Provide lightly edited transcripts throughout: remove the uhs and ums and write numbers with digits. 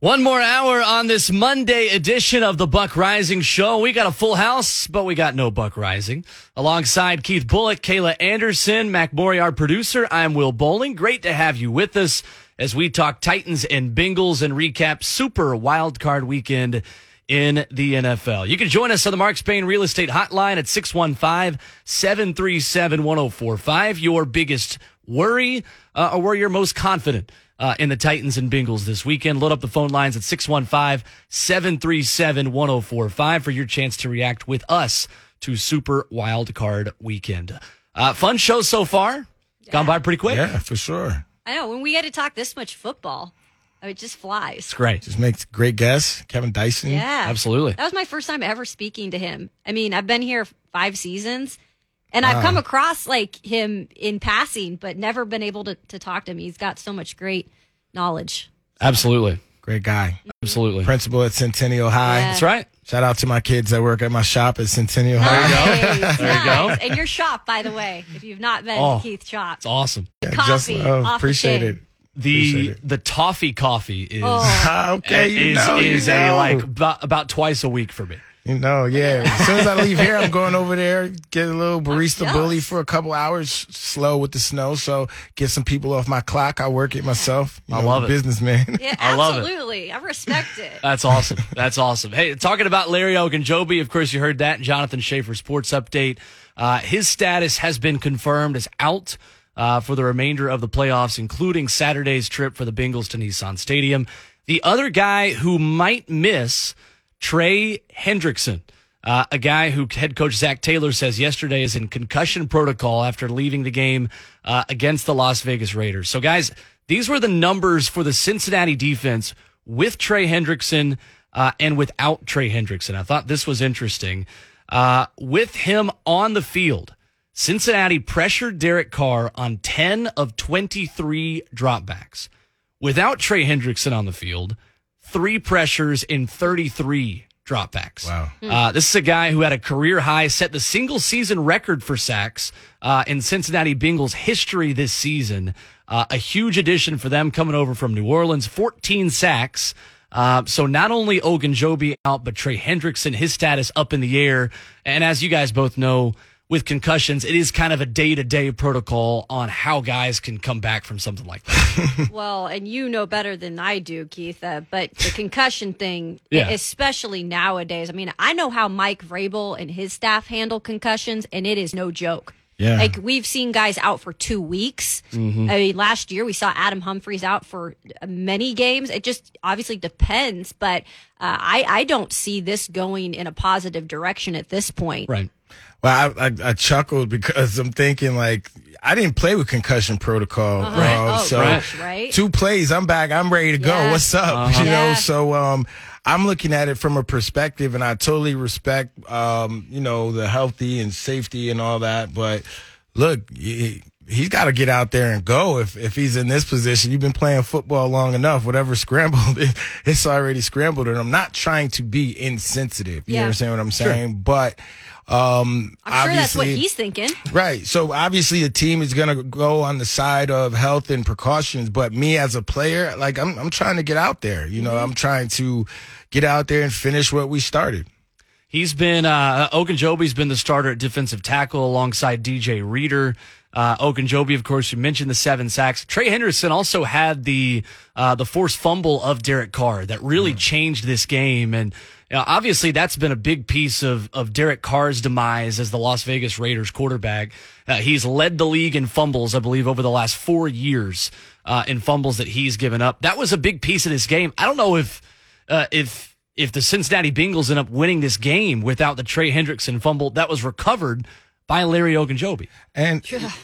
One more hour on this Monday edition of the Buck Rising Show. We got a full house, but we got no Buck Rising. Alongside Keith Bullock, Kayla Anderson, Mac Maury, our producer, I'm Will Bowling. Great to have you with us as we talk Titans and Bengals and recap Super Wildcard Weekend in the NFL. You can join us on the Mark Spain Real Estate Hotline at 615-737-1045. Your biggest worry or where you're most confident in the Titans and Bengals this weekend. Load up the phone lines at 615-737-1045 for your chance to react with us to Super Wildcard Weekend. Fun show so far. Yeah. Gone by pretty quick. Yeah, for sure. I know. When we get to talk this much football, it just flies. It's great. Just makes great guests. Kevin Dyson. Yeah. Absolutely. That was my first time ever speaking to him. I mean, I've been here 5 seasons, and I've come across him in passing, but never been able to talk to him. He's got so much great knowledge. Absolutely. Great guy. Absolutely. Principal at Centennial High. Yeah. That's right. Shout out to my kids that work at my shop at Centennial High. Nice. There you go. And your shop, by the way, if you've not been to Keith's shop. It's awesome. Coffee. Appreciate it. The toffee coffee is okay. is about twice a week for me. As soon as I leave here, I'm going over there, get a little barista bully for a couple hours, slow with the snow, so get some people off my clock. I work it myself. I love it. Businessman. Yeah, I love it. absolutely. I respect it. That's awesome. That's awesome. Hey, talking about Larry Ogunjobi, of course, you heard that in Jonathan Schaefer Sports Update. His status has been confirmed as out for the remainder of the playoffs, including Saturday's trip for the Bengals to Nissan Stadium. The other guy who might miss, Trey Hendrickson, a guy who head coach Zach Taylor says yesterday is in concussion protocol after leaving the game against the Las Vegas Raiders. So, guys, these were the numbers for the Cincinnati defense with Trey Hendrickson and without Trey Hendrickson. I thought this was interesting. With him on the field, Cincinnati pressured Derek Carr on 10 of 23 dropbacks. Without Trey Hendrickson on the field, 3 pressures in 33 dropbacks. Wow. This is a guy who had a career high, set the single-season record for sacks in Cincinnati Bengals history this season. A huge addition for them coming over from New Orleans, 14 sacks. So not only Ogunjobi out, but Trey Hendrickson, his status up in the air. And as you guys both know, with concussions, it is kind of a day-to-day protocol on how guys can come back from something like that. Well, and you know better than I do, Keith, but the concussion thing, Yeah. especially nowadays, I mean, I know how Mike Vrabel and his staff handle concussions, and it is no joke. Yeah. Like, we've seen guys out for 2 weeks. Mm-hmm. I mean, last year we saw Adam Humphries out for many games. It just obviously depends, but I don't see this going in a positive direction at this point. Right. Well, I chuckled because I'm thinking, I didn't play with concussion protocol. Right. 2 plays, I'm back. I'm ready to go. Yeah. What's up? Yeah. So I'm looking at it from a perspective, and I totally respect, the healthy and safety and all that. But look, he's got to get out there and go if he's in this position. You've been playing football long enough. Whatever scrambled, it's already scrambled. And I'm not trying to be insensitive. You understand what I'm saying? Sure. But I'm sure that's what he's thinking. Right. So obviously the team is going to go on the side of health and precautions, but me as a player, I'm trying to get out there. I'm trying to get out there and finish what we started. He's been Ogunjobi's been the starter at defensive tackle alongside DJ Reader. Ogunjobi, of course, you mentioned the 7 sacks. Trey Hendrickson also had the forced fumble of Derek Carr that really changed this game. And obviously that's been a big piece of Derek Carr's demise as the Las Vegas Raiders quarterback. He's led the league in fumbles, I believe, over the last 4 years in fumbles that he's given up. That was a big piece of this game. I don't know if the Cincinnati Bengals end up winning this game without the Trey Hendrickson fumble that was recovered by Larry Ogunjobi. And,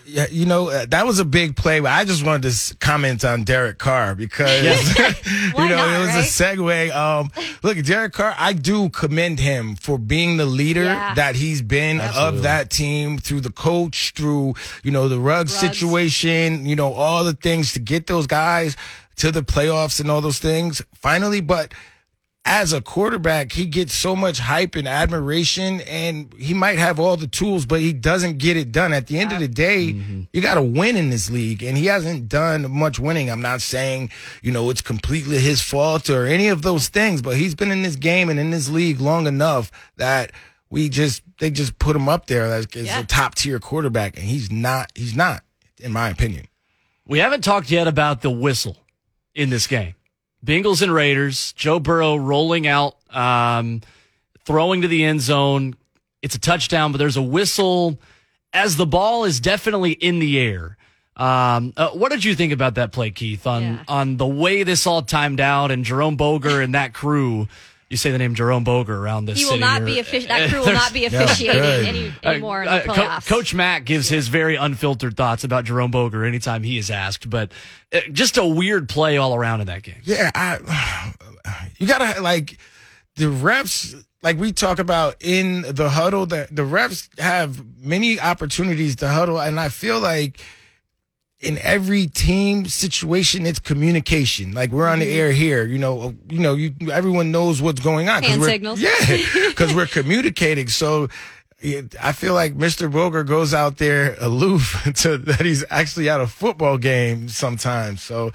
that was a big play. But I just wanted to comment on Derek Carr because, it was a segue. Look, Derek Carr, I do commend him for being the leader that he's been of that team, through the coach, through, the Ruggs situation, all the things to get those guys to the playoffs and all those things finally. But as a quarterback, he gets so much hype and admiration, and he might have all the tools, but he doesn't get it done. At the end of the day, you got to win in this league, and he hasn't done much winning. I'm not saying, it's completely his fault or any of those things, but he's been in this game and in this league long enough that they just put him up there as a top tier quarterback, and he's not, in my opinion. We haven't talked yet about the whistle in this game. Bengals and Raiders, Joe Burrow rolling out, throwing to the end zone. It's a touchdown, but there's a whistle as the ball is definitely in the air. What did you think about that play, Keith, on the way this all timed out and Jerome Boger and that crew? You say the name Jerome Boger around this He will city. That crew will not be officiating anymore in the playoffs. Coach Mack gives his very unfiltered thoughts about Jerome Boger anytime he is asked, but just a weird play all around in that game. Yeah, you got to, the refs, we talk about in the huddle, the refs have many opportunities to huddle, and I feel like in every team situation, it's communication. We're on the air here, everyone knows what's going on. Hand signals. Yeah, because we're communicating. So I feel like Mr. Boger goes out there aloof to that he's actually at a football game sometimes. So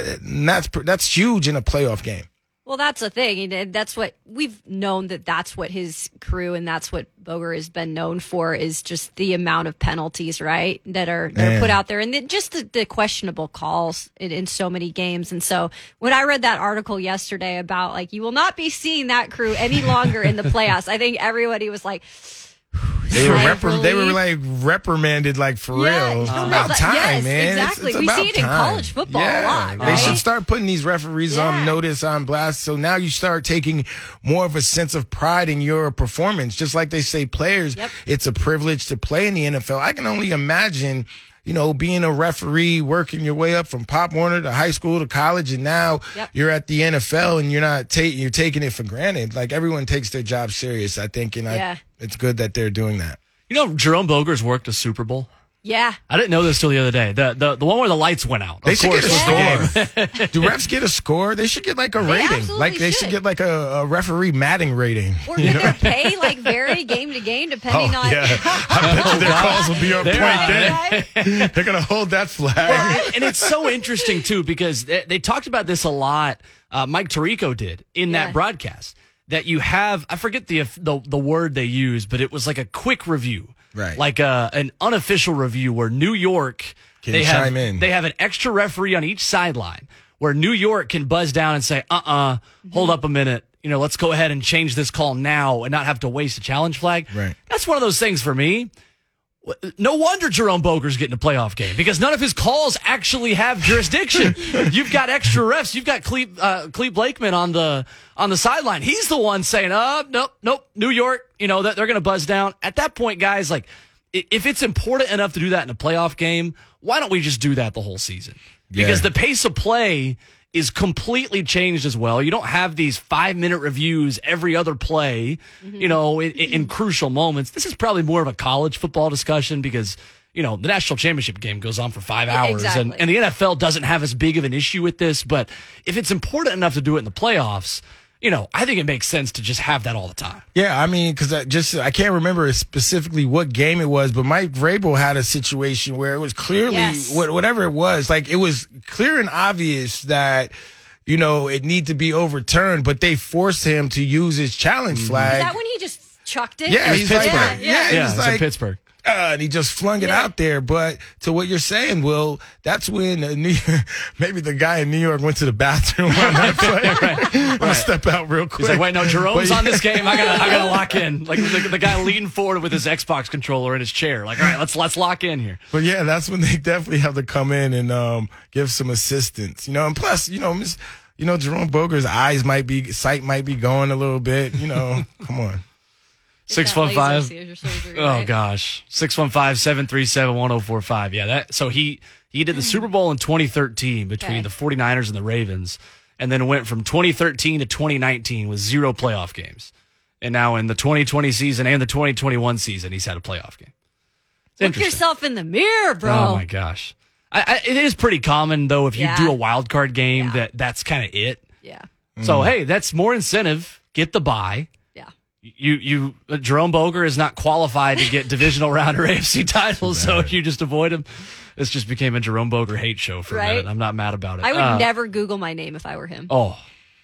that's huge in a playoff game. Well, that's the thing. And that's what we've known, that's what his crew and that's what Boger has been known for, is just the amount of penalties, right, that are put out there, and just the questionable calls in so many games. And so when I read that article yesterday about you will not be seeing that crew any longer in the playoffs, I think everybody was like, They were reprimanded for real. It's about time, man. Exactly. It's we about see it in time. college football a lot. Right? They should start putting these referees on notice, on blast. So now you start taking more of a sense of pride in your performance. Just like they say, players, it's a privilege to play in the NFL. I can only imagine, being a referee, working your way up from Pop Warner to high school to college, and now you're at the NFL, and you're taking it for granted. Everyone takes their job serious, I think, and it's good that they're doing that. Jerome Boger's worked a Super Bowl. Yeah. I didn't know this till the other day. The one where the lights went out. They should get a score. Do refs get a score? They should get a rating. They should get a referee matting rating. Or could they pay vary game to game depending on. Yeah. I bet you their calls will be on point then. They're going to hold that flag. Well, and it's so interesting too, because they talked about this a lot. Mike Tirico did in that broadcast, that you have, I forget the word they used, but it was a quick review. Right. An unofficial review where New York can chime in. They have an extra referee on each sideline where New York can buzz down and say, hold up a minute. Let's go ahead and change this call now and not have to waste a challenge flag. Right. That's one of those things for me. No wonder Jerome Boger's getting a playoff game, because none of his calls actually have jurisdiction. You've got extra refs. You've got Cleve Blakeman on the sideline. He's the one saying, nope, New York, that they're going to buzz down. At that point, guys, if it's important enough to do that in a playoff game, why don't we just do that the whole season? Because the pace of play is completely changed as well. You don't have these 5-minute reviews every other play, in crucial moments. This is probably more of a college football discussion, because, the national championship game goes on for 5 hours. Exactly. And the NFL doesn't have as big of an issue with this. But if it's important enough to do it in the playoffs, I think it makes sense to just have that all the time. Yeah, because I can't remember specifically what game it was, but Mike Vrabel had a situation where it was clearly, whatever it was, it was clear and obvious that, it need to be overturned, but they forced him to use his challenge flag. Is that when he just chucked it? Yeah, he's Pittsburgh. He's in Pittsburgh. And he just flung it out there. But to what you're saying, Will, that's when maybe the guy in New York went to the bathroom on that play. I'm going to step out real quick. He's like, wait, no, Jerome's on this game. I gotta lock in. The guy leaned forward with his Xbox controller in his chair. All right, let's lock in here. But yeah, that's when they definitely have to come in and give some assistance. And plus, Jerome Boger's sight might be going a little bit. Come on. 615. Oh gosh, 615-737-1045. Yeah, so he did the Super Bowl in 2013 between the 49ers and the Ravens, and then went from 2013 to 2019 with 0 playoff games, and now in the 2020 season and the 2021 season, he's had a playoff game. Look yourself in the mirror, bro. Oh my gosh, it is pretty common though if you do a wild card game that's kind of it. Yeah. So, hey, that's more incentive. Get the bye. Yeah. Jerome Boger is not qualified to get divisional round or AFC titles, so you just avoid him. This just became a Jerome Boger hate show for a minute. I'm not mad about it. I would never Google my name if I were him. Oh.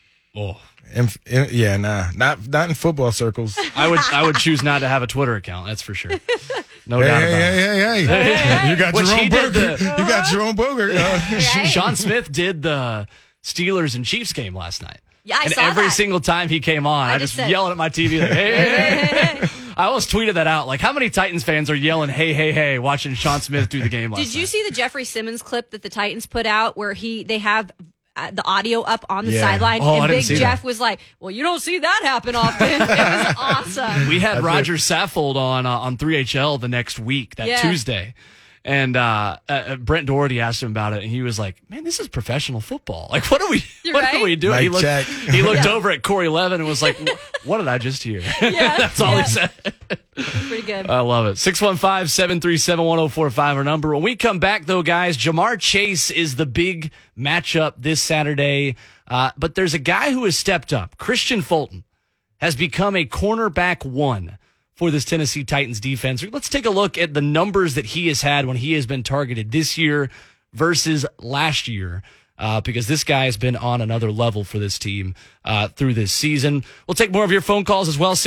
Yeah, nah, not in football circles. I would choose not to have a Twitter account. That's for sure. No doubt about it. Hey. You got Which Jerome he did Boger. You got Jerome Boger. Right? Sean Smith did the Steelers and Chiefs game last night. Yeah, I and saw every that. single time he came on, I just said, yelling at my TV like, hey. I almost tweeted that out. Like, how many Titans fans are yelling, hey, watching Sean Smith do the game last night? Did you see the Jeffrey Simmons clip that the Titans put out where they have the audio up on the sideline? Oh, I and didn't Big see Jeff that. was like, well, you don't see that happen often. It was awesome. We had Roger Saffold on 3HL the next week, that Tuesday. And Brent Doherty asked him about it, and he was like, man, this is professional football. Like, what are we doing? Mic check. He looked over at Corey Levin and was like, what did I just hear? Yeah, That's all he said. Pretty good. I love it. 615-737-1045, our number. When we come back, though, guys, Jamar Chase is the big matchup this Saturday. But there's a guy who has stepped up. Christian Fulton has become a cornerback one for this Tennessee Titans defense. Let's take a look at the numbers that he has had when he has been targeted this year versus last year, because this guy has been on another level for this team through this season. We'll take more of your phone calls as well,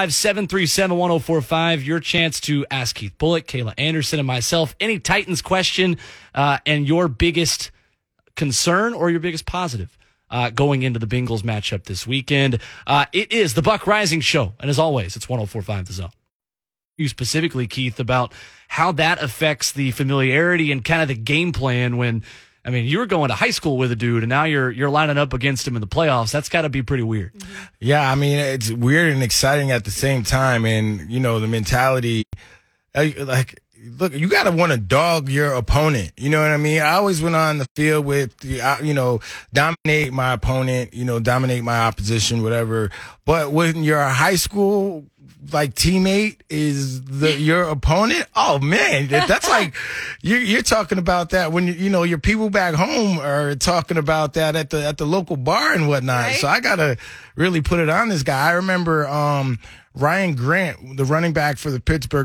615-737-1045. Your chance to ask Keith Bullock, Kayla Anderson, and myself any Titans question and your biggest concern or your biggest positive going into the Bengals matchup this weekend. It is the Buck Rising Show, and as always, it's 104.5 The Zone. You specifically, Keith, about how that affects the familiarity and kind of the game plan when, I mean, you were going to high school with a dude, and now you're lining up against him in the playoffs. That's got to be pretty weird. Yeah, I mean, it's weird and exciting at the same time, and, you know, the mentality, like, look, you got to want to dog your opponent. You know what I mean? I always went on the field with, you know, dominate my opponent, you know, dominate my opposition, whatever. But when your high school, like, teammate is your opponent, oh, man, that's like, you're talking about that when, you know, your people back home are talking about that at the local bar and whatnot. Right? So I got to really put it on this guy. I remember, Ryan Grant, the running back for the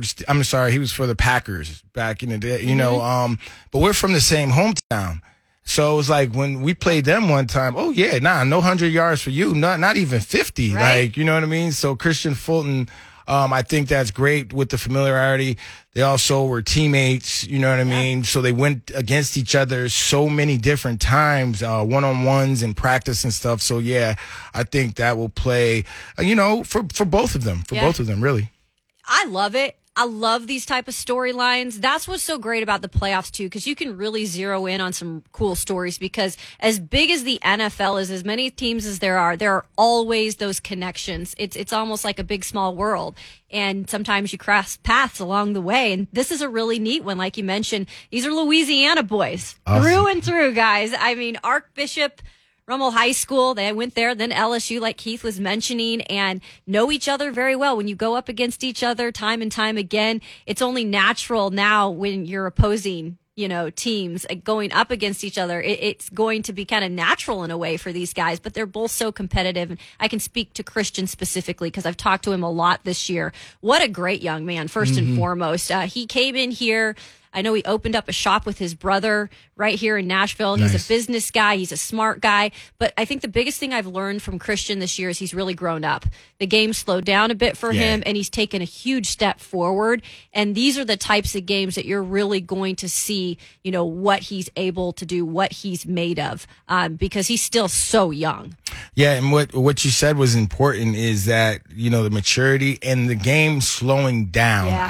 he was for the Packers back in the day, you know, but we're from the same hometown. So it was like when we played them one time, no 100 yards for you, not even 50. Right. Like, you know what I mean? So Christian Fulton, I think that's great with the familiarity. They also were teammates, you know what I mean? So they went against each other so many different times, one-on-ones and practice and stuff. So, yeah, I think that will play, you know, for both of them, both of them, really. I love it. I love these type of storylines. That's what's so great about the playoffs too, because you can really zero in on some cool stories, because as big as the NFL is, as many teams as there are always those connections. It's almost like a big small world. And sometimes you cross paths along the way. And this is a really neat one. Like you mentioned, these are Louisiana boys. Awesome. Through and through, guys. I mean, Archbishop, Rummel High School, they went there, then LSU, like Keith was mentioning, and know each other very well. When you go up against each other time and time again, it's only natural now when you're opposing, you know, teams going up against each other. It's going to be kind of natural in a way for these guys, but they're both so competitive. And I can speak to Christian specifically because I've talked to him a lot this year. What a great young man, first and foremost. He came in here. I know he opened up a shop with his brother right here in Nashville. Nice. He's a business guy. He's a smart guy. But I think the biggest thing I've learned from Christian this year is he's really grown up. The game slowed down a bit for him, and he's taken a huge step forward. And these are the types of games that you're really going to see, you know, what he's able to do, what he's made of, because he's still so young. Yeah, and what you said was important is that, you know, the maturity and the game slowing down. Yeah.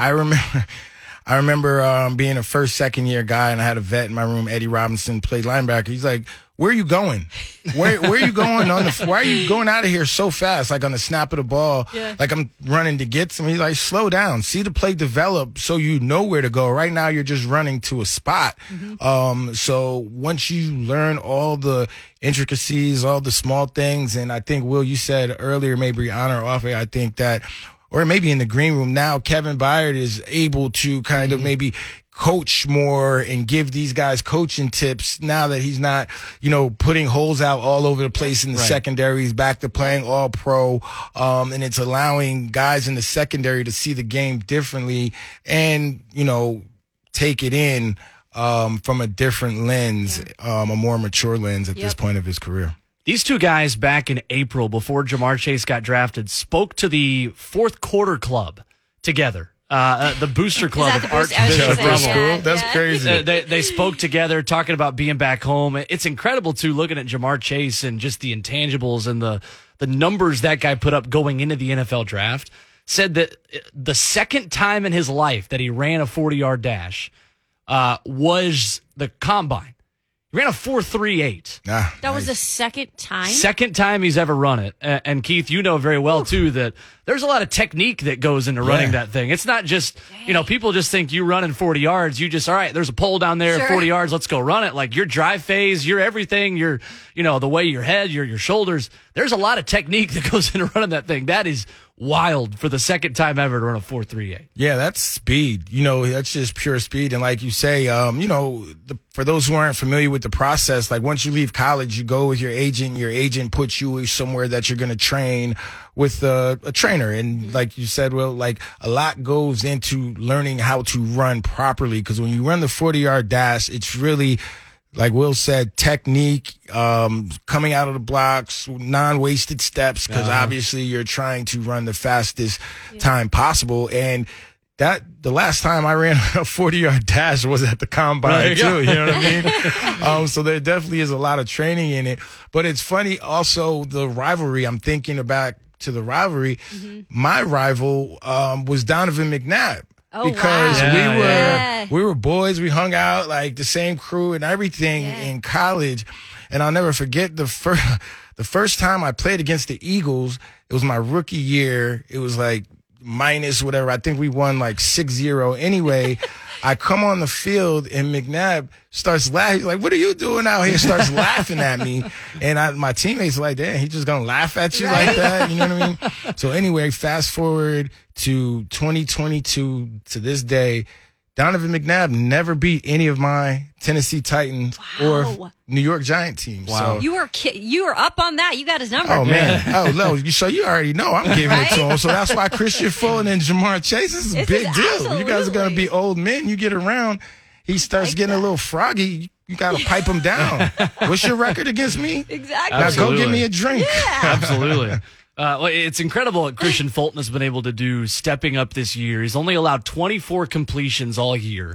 I remember being a first, second year guy, and I had a vet in my room, Eddie Robinson, played linebacker. He's like, where are you going? Where are you going why are you going out of here so fast? Like on the snap of the ball, like I'm running to get some. He's like, slow down. See the play develop so you know where to go. Right now you're just running to a spot. So once you learn all the intricacies, all the small things, and I think, Will, you said earlier, maybe on or off air, I think that, or maybe in the green room now, Kevin Byard is able to kind of maybe coach more and give these guys coaching tips now that he's not, putting holes out all over the place in the secondary. He's back to playing all pro. And it's allowing guys in the secondary to see the game differently and, take it in from a different lens, a more mature lens at this point of his career. These two guys back in April before Jamar Chase got drafted spoke to the fourth quarter club together. The booster club of Archbishop Rummel. That's crazy. They spoke together talking about being back home. It's incredible too, looking at Jamar Chase and just the intangibles and the numbers that guy put up going into the NFL draft. Said that the second time in his life that he ran a 40-yard dash was the combine. He ran a 4.38. That was the second time? Second time he's ever run it. And Keith, you know very well, too, that there's a lot of technique that goes into running that thing. It's not just, people just think you running 40 yards. You just, all right, there's a pole down there, 40 yards, let's go run it. Like your drive phase, your everything, your, the way your head, your shoulders. There's a lot of technique that goes into running that thing. That is wild for the second time ever to run a 4.38. Yeah, that's speed. That's just pure speed. And like you say, for those who aren't familiar with the process, like once you leave college, you go with your agent. Your agent puts you somewhere that you're going to train with a trainer. And like you said, Will, like a lot goes into learning how to run properly. Because when you run the 40-yard dash, it's really, like Will said, technique, coming out of the blocks, non-wasted steps, because obviously you're trying to run the fastest time possible. And the last time I ran a 40-yard dash was at the combine too. You know what I mean? So there definitely is a lot of training in it. But it's funny also the rivalry. I'm thinking back to the rivalry. My rival was Donovan McNabb. Because we were boys, we hung out like the same crew and everything in college, and I'll never forget the first time I played against the Eagles. It was my rookie year. It was like minus whatever. I think we won like 6-0. Anyway, I come on the field and McNabb starts laughing. He's like, "What are you doing out here?" Starts laughing at me, and my teammates are like, "Damn, he just gonna laugh at you like that?" You know what I mean? So anyway, fast forward to 2022 to this day, Donovan McNabb never beat any of my Tennessee Titans or New York Giant teams. Wow. So, you were up on that. You got his number. Oh man! Oh no! So you already know I'm giving it to him. So that's why Christian Fulton and Jamar Chase is a big deal. You guys are gonna be old men. You get around, he starts getting a little froggy. You got to pipe him down. What's your record against me? Exactly. Now go get me a drink. Yeah. Absolutely. Well, it's incredible what Christian Fulton has been able to do stepping up this year. He's only allowed 24 completions all year,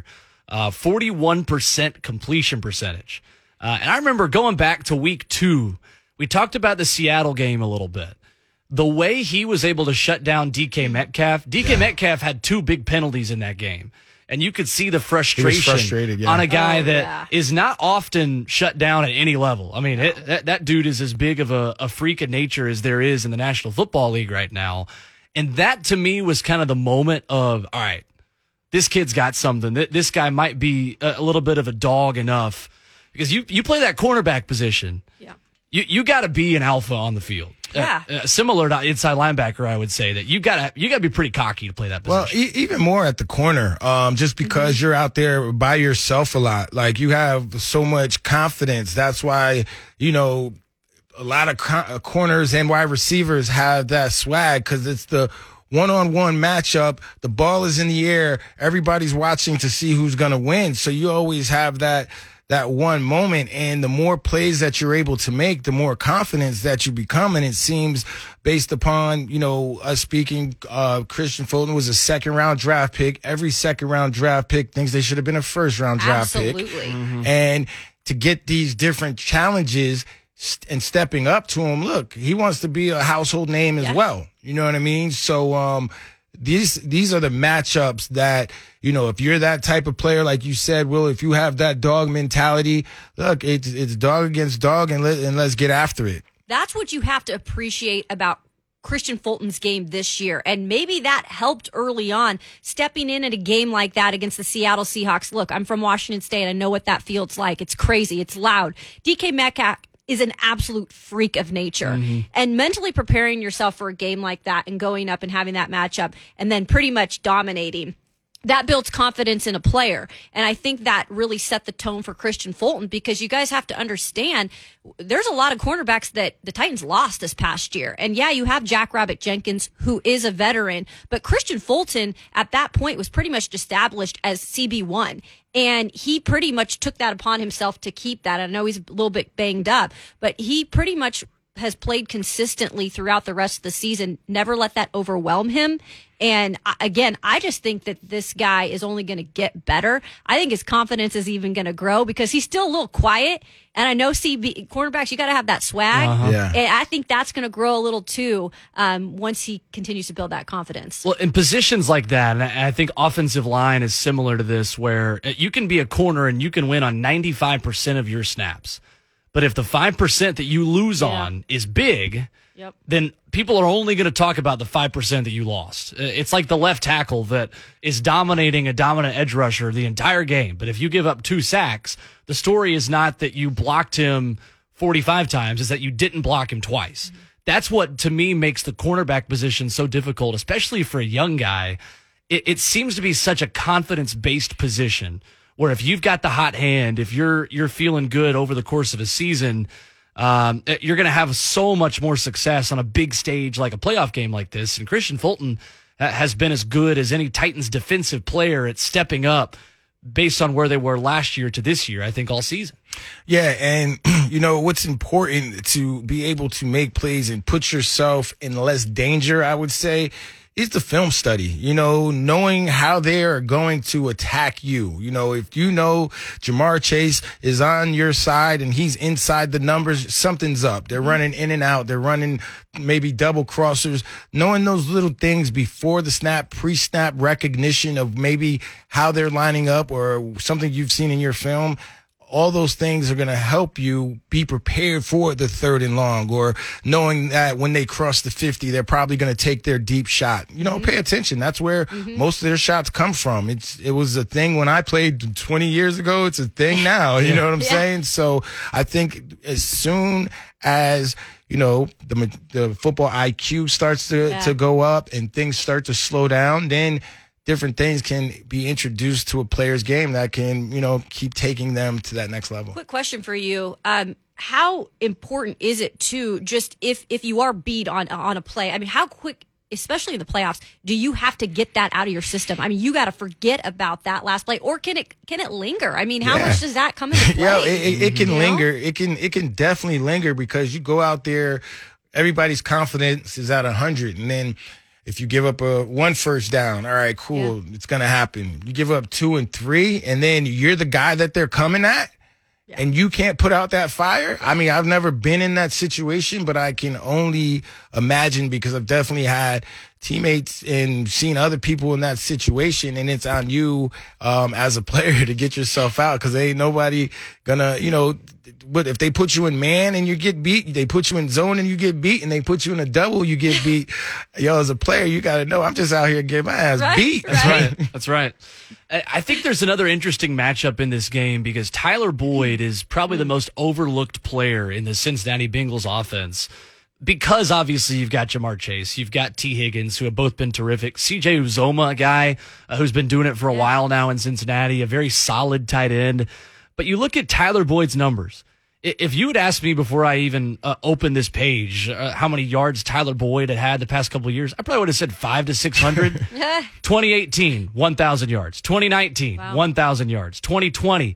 41% completion percentage. And I remember going back to week 2, we talked about the Seattle game a little bit. The way he was able to shut down DK Metcalf. DK Metcalf had 2 big penalties in that game. And you could see the frustration on a guy that is not often shut down at any level. I mean, that dude is as big of a freak of nature as there is in the National Football League right now. And that, to me, was kind of the moment of, all right, this kid's got something. This guy might be a little bit of a dog enough. Because you play that cornerback position. Yeah. You got to be an alpha on the field. Yeah. Similar to inside linebacker, I would say that you got to be pretty cocky to play that position. Well, even more at the corner, just because you're out there by yourself a lot. Like you have so much confidence. That's why, a lot of corners and wide receivers have that swag because it's the one-on-one matchup. The ball is in the air. Everybody's watching to see who's going to win. So you always have that one moment, and the more plays that you're able to make, the more confidence that you become. And it seems based upon, us speaking, Christian Fulton was a second-round draft pick. Every second-round draft pick thinks they should have been a first-round draft pick. Absolutely. And to get these different challenges and stepping up to him, look, he wants to be a household name as well. You know what I mean? So, these are the matchups that, if you're that type of player, like you said, Will, if you have that dog mentality, look, it's dog against dog and let's get after it. That's what you have to appreciate about Christian Fulton's game this year. And maybe that helped early on, stepping in at a game like that against the Seattle Seahawks. Look, I'm from Washington State. I know what that feels like. It's crazy. It's loud. DK Metcalf is an absolute freak of nature. And mentally preparing yourself for a game like that and going up and having that matchup and then pretty much dominating that builds confidence in a player. And I think that really set the tone for Christian Fulton, because you guys have to understand there's a lot of cornerbacks that the Titans lost this past year. And yeah, you have Jack Rabbit Jenkins, who is a veteran, but Christian Fulton at that point was pretty much established as CB1. And he pretty much took that upon himself to keep that. I know he's a little bit banged up, but he pretty much has played consistently throughout the rest of the season, never let that overwhelm him. And again, I just think that this guy is only going to get better. I think his confidence is even going to grow because he's still a little quiet. And I know CB cornerbacks, you got to have that swag. Yeah. And I think that's going to grow a little too once he continues to build that confidence. Well, in positions like that, and I think offensive line is similar to this, where you can be a corner and you can win on 95% of your snaps. But if the 5% that you lose on is big, then people are only going to talk about the 5% that you lost. It's like the left tackle that is dominating a dominant edge rusher the entire game. But if you give up 2 sacks, the story is not that you blocked him 45 times, is that you didn't block him twice. Mm-hmm. That's what, to me, makes the cornerback position so difficult, especially for a young guy. It seems to be such a confidence-based position where if you've got the hot hand, if you're feeling good over the course of a season, you're going to have so much more success on a big stage like a playoff game like this. And Christian Fulton has been as good as any Titans defensive player at stepping up based on where they were last year to this year, I think, all season. Yeah, and what's important to be able to make plays and put yourself in less danger, I would say, is the film study, knowing how they are going to attack you. If Ja'Marr Chase is on your side and he's inside the numbers, something's up. They're running in and out. They're running maybe double crossers. Knowing those little things before the snap, pre-snap recognition of maybe how they're lining up or something you've seen in your film. All those things are going to help you be prepared for the 3rd and long, or knowing that when they cross the 50, they're probably going to take their deep shot. Pay attention. That's where most of their shots come from. It was a thing when I played 20 years ago. It's a thing now. You know what I'm saying? So I think as soon as the football IQ starts to go up and things start to slow down, then different things can be introduced to a player's game that can, keep taking them to that next level. Quick question for you. How important is it to just if you are beat on a play, I mean, how quick, especially in the playoffs, do you have to get that out of your system? I mean, you got to forget about that last play, or can it linger? I mean, how much does that come into play? Yeah, it can linger. It can definitely linger because you go out there, everybody's confidence is at 100, and then if you give up one first down, all right, cool, it's going to happen. You give up 2 and 3, and then you're the guy that they're coming at, and you can't put out that fire. I mean, I've never been in that situation, but I can only imagine because I've definitely had teammates and seen other people in that situation, and it's on you as a player to get yourself out because ain't nobody gonna, but if they put you in man and you get beat, they put you in zone and you get beat, and they put you in a double, you get beat. As a player, you got to know I'm just out here getting my ass beat. That's right. That's right. I think there's another interesting matchup in this game because Tyler Boyd is probably the most overlooked player in the Cincinnati Bengals offense. Because obviously you've got Ja'Marr Chase, you've got T. Higgins, who have both been terrific. CJ Uzoma, a guy who's been doing it for a while now in Cincinnati, a very solid tight end. But you look at Tyler Boyd's numbers. If you had asked me before I even opened this page how many yards Tyler Boyd had the past couple of years, I probably would have said 500 to 600. 2018, 1,000 yards. 2019, 1,000 yards. 2020,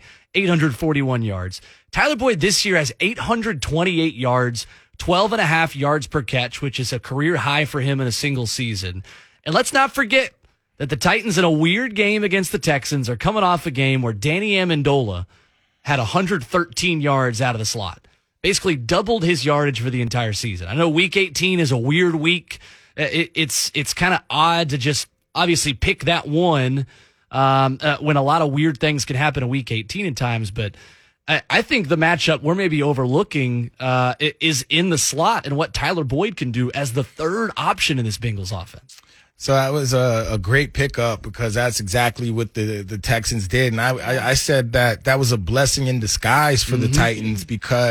841 yards. Tyler Boyd this year has 828 yards, 12.5 yards per catch, which is a career high for him in a single season. And let's not forget that the Titans, in a weird game against the Texans, are coming off a game where Danny Amendola had 113 yards out of the slot. Basically doubled his yardage for the entire season. I know week 18 is a weird week. It's kind of odd to just obviously pick that one when a lot of weird things can happen in week 18 at times, but I think the matchup we're maybe overlooking is in the slot and what Tyler Boyd can do as the 3rd option in this Bengals offense. So that was a great pickup because that's exactly what the Texans did. And I said that was a blessing in disguise for the Titans because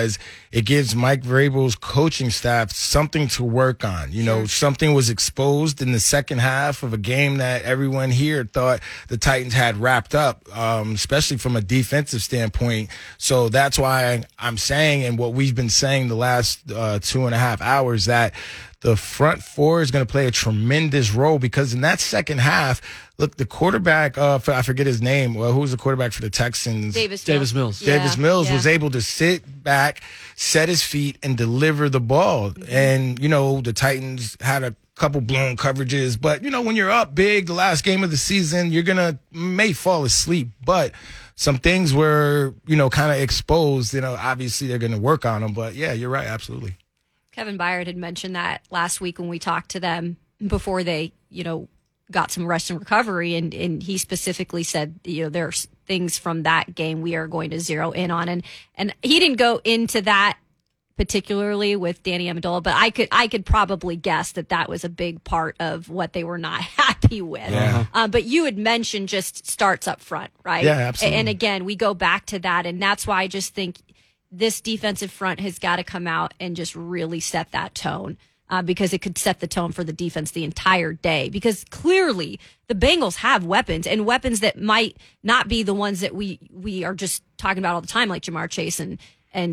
it gives Mike Vrabel's coaching staff something to work on. You know, something was exposed in the second half of a game that everyone here thought the Titans had wrapped up, especially from a defensive standpoint. So that's why I'm saying, and what we've been saying the last 2.5 hours, that the front four is going to play a tremendous role, because in that second half, look, the quarterback, I forget his name. Well, who was the quarterback for the Texans? Davis Mills. Davis Mills was able to sit back, set his feet, and deliver the ball. And, you know, the Titans had a couple blown coverages. But, you know, when you're up big, the last game of the season, you're may fall asleep. But some things were, you know, kind of exposed. You know, obviously they're going to work on them. But, yeah, you're right. Absolutely. Kevin Byard had mentioned that last week when we talked to them before they, you know, got some rest and recovery. And he specifically said, you know, there's things from that game we are going to zero in on. And he didn't go into that particularly with Danny Amendola, but I could probably guess that was a big part of what they were not happy with. Yeah. But you had mentioned just starts up front, right? Yeah, absolutely. And again, we go back to that. And that's why I just think this defensive front has got to come out and just really set that tone, because it could set the tone for the defense the entire day. Because clearly the Bengals have weapons, and weapons that might not be the ones that we are just talking about all the time, like Jamar Chase and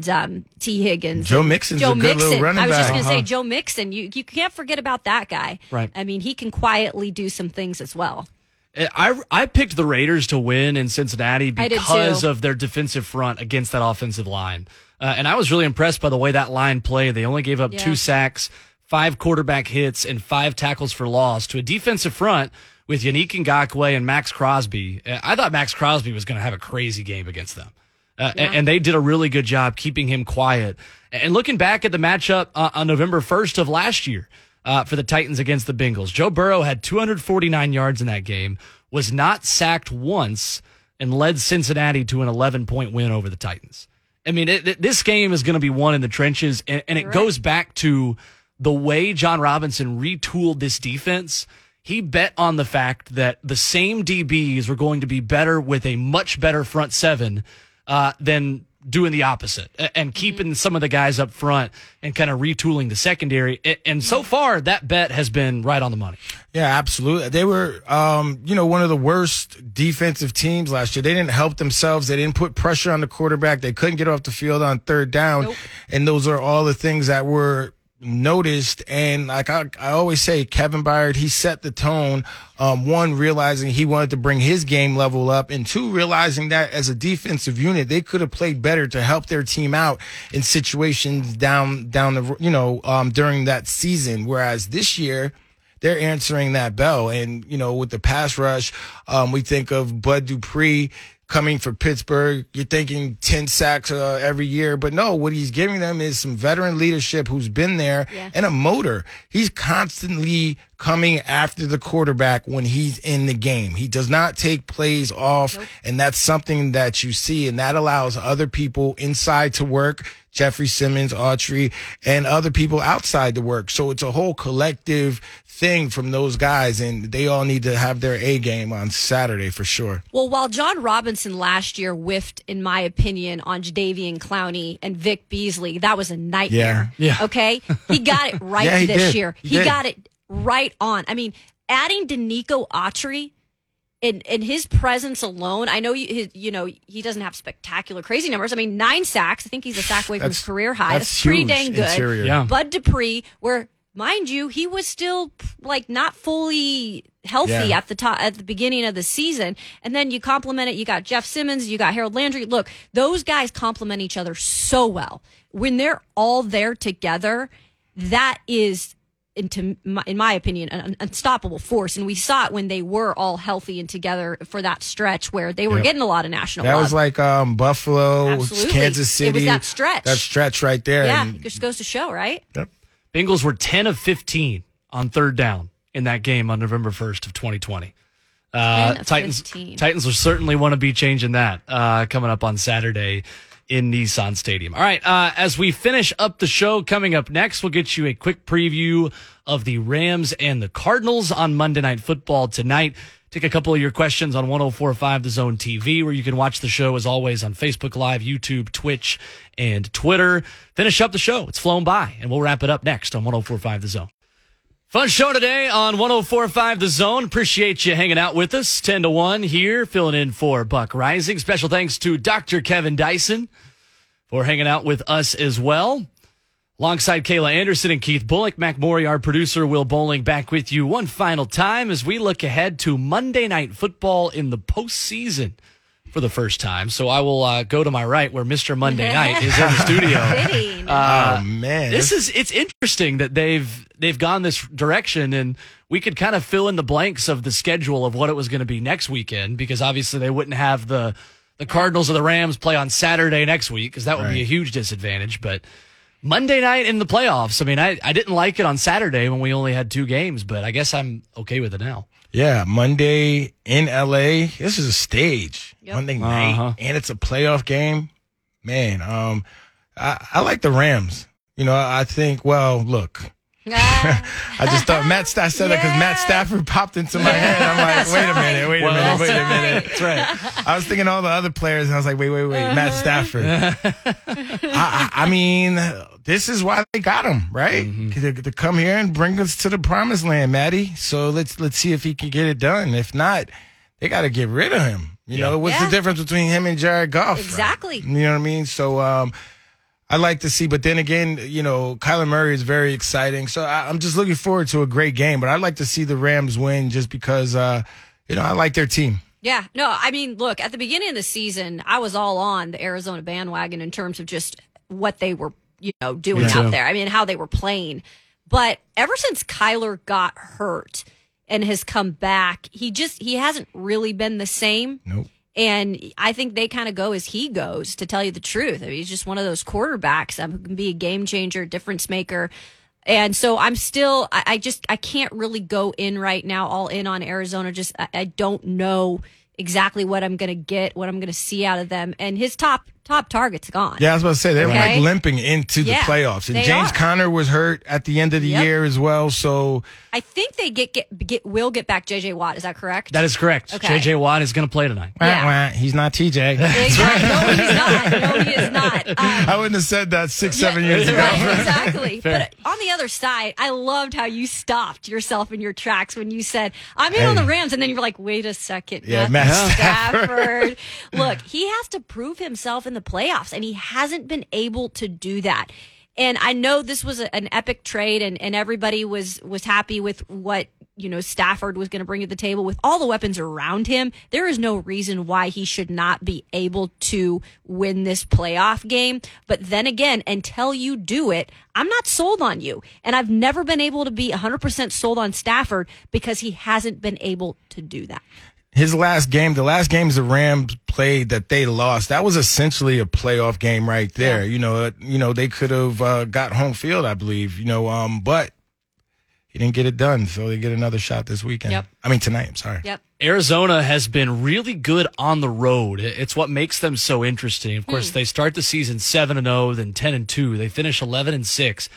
T. Higgins. Joe Mixon's a good little running back. I was just going to say Joe Mixon. You can't forget about that guy. Right. I mean, he can quietly do some things as well. I picked the Raiders to win in Cincinnati because too. of their defensive front against that offensive line. And I was really impressed by the way that line played. They only gave up 2 sacks, 5 quarterback hits, and 5 tackles for loss to a defensive front with Yannick Ngakoue and Max Crosby. I thought Max Crosby was going to have a crazy game against them. And they did a really good job keeping him quiet. And looking back at the matchup on November 1st of last year, for the Titans against the Bengals, Joe Burrow had 249 yards in that game, was not sacked once, and led Cincinnati to an 11-point win over the Titans. I mean, this game is going to be won in the trenches, and it goes back to the way John Robinson retooled this defense. He bet on the fact that the same DBs were going to be better with a much better front seven than doing the opposite and keeping some of the guys up front and kind of retooling the secondary. And so far, that bet has been right on the money. Yeah, absolutely. They were, one of the worst defensive teams last year. They didn't help themselves. They didn't put pressure on the quarterback. They couldn't get off the field on third down. Nope. And those are all the things that were noticed. And like I always say, Kevin Byard, he set the tone. One, realizing he wanted to bring his game level up, and 2, realizing that as a defensive unit, they could have played better to help their team out in situations down the during that season. Whereas this year, they're answering that bell. And, with the pass rush, we think of Bud Dupree coming for Pittsburgh. You're thinking 10 sacks every year. But no, what he's giving them is some veteran leadership who's been there and a motor. He's constantly coming after the quarterback when he's in the game. He does not take plays off. Nope. And that's something that you see. And that allows other people inside to work. Jeffrey Simmons, Autry, and other people outside to work. So it's a whole collective thing from those guys, and they all need to have their A game on Saturday for sure. Well, while John Robinson last year whiffed, in my opinion, on Jadeveon Clowney and Vic Beasley, that was a nightmare. Yeah. Okay? He got it right this year. He got it right on. I mean, adding Danico Autry in his presence alone, I know he doesn't have spectacular crazy numbers. I mean, 9 sacks. I think he's a sack away from his career high. That's pretty dang good. Interior. Yeah. Bud Dupree, where mind you, he was still not fully healthy at the beginning of the season. And then you complement it. You got Jeff Simmons, you got Harold Landry. Look, those guys complement each other so well. When they're all there together, that is, in my opinion, an unstoppable force. And we saw it when they were all healthy and together for that stretch where they were getting a lot of national love. That was like Buffalo, Absolutely. Kansas City. It was that stretch. That stretch right there. Yeah, And it just goes to show, right? Yep. Bengals were 10 of 15 on third down in that game on November 1st of 2020. 10 of Titans 15. Titans will certainly want to be changing that coming up on Saturday in Nissan Stadium. All right, as we finish up the show, coming up next, we'll get you a quick preview of the Rams and the Cardinals on Monday Night Football tonight. Take a couple of your questions on 104.5 The Zone TV, where you can watch the show, as always, on Facebook Live, YouTube, Twitch, and Twitter. Finish up the show. It's flown by, and we'll wrap it up next on 104.5 The Zone. Fun show today on 104.5 The Zone. Appreciate you hanging out with us. 10 to 1 here, filling in for Buck Rising. Special thanks to Dr. Kevin Dyson for hanging out with us as well. Alongside Kayla Anderson and Keith Bullock, Mac Morey, our producer, Will Bowling, back with you one final time as we look ahead to Monday Night Football in the postseason for the first time. So I will go to my right, where Mr. Monday Night is in the studio. Oh man, it's interesting that they've gone this direction, and we could kind of fill in the blanks of the schedule of what it was going to be next weekend, because obviously they wouldn't have the Cardinals or the Rams play on Saturday next week, because that would be a huge disadvantage. But Monday night in the playoffs, I mean, I didn't like it on Saturday when we only had 2 games, but I guess I'm okay with it now. Yeah, Monday in LA. This is a stage. Yep. Monday night, and it's a playoff game. Man, I like the Rams. You know, I think, well, look. I just thought I said that because Matt Stafford popped into my head. I'm like, wait a minute. That's right. I was thinking all the other players, and I was like, wait, Matt Stafford. I mean, this is why they got him, right? Mm-hmm. To come here and bring us to the promised land, Matty. So let's see if he can get it done. If not, they got to get rid of him. You know, what's the difference between him and Jared Goff? Exactly. You know what I mean? So, I like to see, but then again, you know, Kyler Murray is very exciting. So I'm just looking forward to a great game, but I'd like to see the Rams win just because, you know, I like their team. Yeah, no, I mean, look, at the beginning of the season, I was all on the Arizona bandwagon in terms of just what they were, you know, doing out there. I mean, how they were playing. But ever since Kyler got hurt and has come back, he hasn't really been the same. Nope. And I think they kind of go as he goes, to tell you the truth. I mean, he's just one of those quarterbacks that can be a game changer, difference maker. And so I'm still, I can't really go in right now, all in on Arizona. Just, I don't know exactly what I'm going to get, what I'm going to see out of them. And his top target's gone. Yeah, I was about to say, they were like limping into the playoffs. And James Conner was hurt at the end of the year as well. So I think they will get back J.J. Watt. Is that correct? That is correct. Okay. J.J. Watt is going to play tonight. Yeah. He's not T.J. Exactly. No, he is not. I wouldn't have said that 7 years ago. Right, exactly. But on the other side, I loved how you stopped yourself in your tracks when you said, I'm in on the Rams. And then you were like, wait a second. Yeah, Matt Stafford. Look, he has to prove himself in the playoffs, and he hasn't been able to do that. And I know this was an epic trade, and everybody was happy with what, you know, Stafford was going to bring to the table with all the weapons around him. There is no reason why he should not be able to win this playoff game. But then again, until you do it, I'm not sold on you. And I've never been able to be 100% sold on Stafford because he hasn't been able to do that. His last game, the last games the Rams played that they lost, that was essentially a playoff game right there. Yeah. You know, they could have got home field, I believe. But he didn't get it done, so they get another shot this weekend. Yep. I mean tonight. I'm sorry. Yep. Arizona has been really good on the road. It's what makes them so interesting. Of course, they start the season 7-0, then 10-2. They finish 11-6,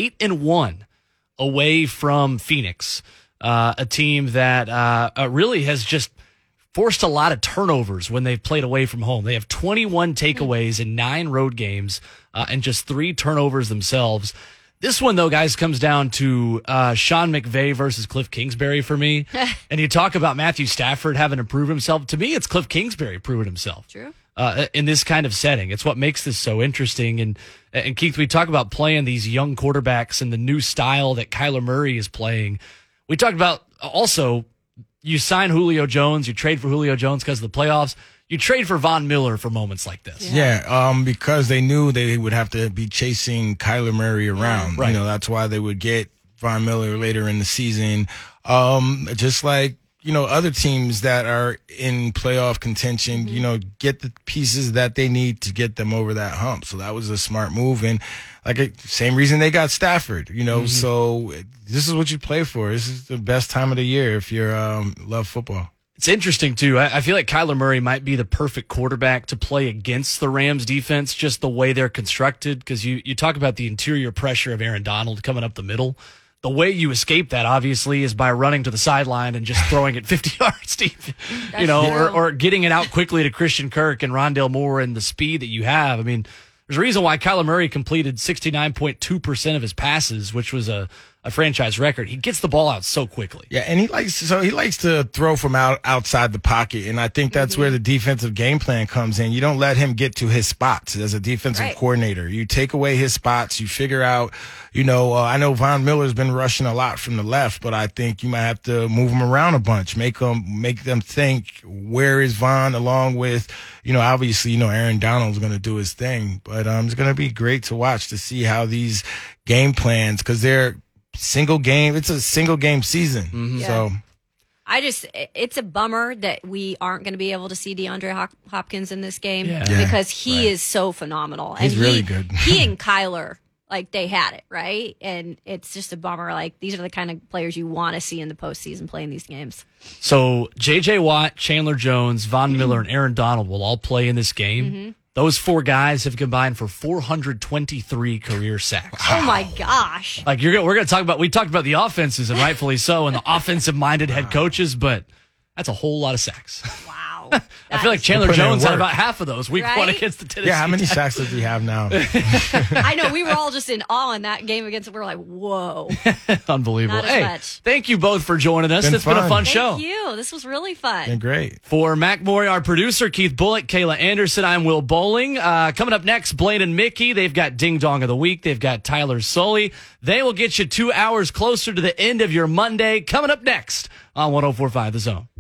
8-1 away from Phoenix, a team that really has just forced a lot of turnovers when they've played away from home. They have 21 takeaways in 9 road games and just 3 turnovers themselves. This one, though, guys, comes down to Sean McVay versus Cliff Kingsbury for me. And you talk about Matthew Stafford having to prove himself. To me, it's Cliff Kingsbury proving himself. True. In this kind of setting. It's what makes this so interesting. And Keith, we talk about playing these young quarterbacks and the new style that Kyler Murray is playing. We talked about also, you sign Julio Jones, you trade for Julio Jones because of the playoffs. You trade for Von Miller for moments like this. Yeah, because they knew they would have to be chasing Kyler Murray around. Right. You know, that's why they would get Von Miller later in the season. Just like, you know, other teams that are in playoff contention, you know, get the pieces that they need to get them over that hump. So that was a smart move. And same reason they got Stafford, you know, so this is what you play for. This is the best time of the year if you're love football. It's interesting, too. I feel like Kyler Murray might be the perfect quarterback to play against the Rams defense, just the way they're constructed, because you talk about the interior pressure of Aaron Donald coming up the middle. the way you escape that, obviously, is by running to the sideline and just throwing it 50 yards deep, or getting it out quickly to Christian Kirk and Rondale Moore and the speed that you have. I mean, there's a reason why Kyler Murray completed 69.2% of his passes, which was a franchise record. He gets the ball out so quickly. Yeah, and he likes to throw from outside the pocket, and I think that's where the defensive game plan comes in. You don't let him get to his spots as a defensive coordinator. You take away his spots. You figure out, I know Von Miller's been rushing a lot from the left, but I think you might have to move him around a bunch, make them think, where is Von, along with, obviously, Aaron Donald's going to do his thing, but it's going to be great to watch to see how these game plans, because they're single game. It's a single game season. Mm-hmm. So it's a bummer that we aren't going to be able to see DeAndre Hopkins in this game Yeah, because he is so phenomenal. He's really good. He and Kyler, they had it, right? And it's just a bummer. These are the kind of players you want to see in the postseason playing these games. So J.J. Watt, Chandler Jones, Von Miller, and Aaron Donald will all play in this game. Mm-hmm. Those four guys have combined for 423 career sacks. Oh my gosh! We're going to talk about. We talked about the offenses, and rightfully so, and the offensive-minded head coaches, but that's a I lot of sacks. Wow. I feel like Chandler Jones had about half of those week one against the Tennessee. Yeah, how many sacks does he have now? I know. We were all just in awe in that game against. We were like, "Whoa, unbelievable!" Not as much. Thank you both for joining us. It's been a fun show. Thank you. This was really fun. Been great. For Mac Morey, our producer, Keith Bullock, Kayla Anderson, I'm Will Bowling. Coming up next, Blaine and Mickey. They've got Ding Dong of the Week. They've got Tyler Sully. They will get you 2 hours closer to the end of your Monday. Coming up next on 104.5 The Zone.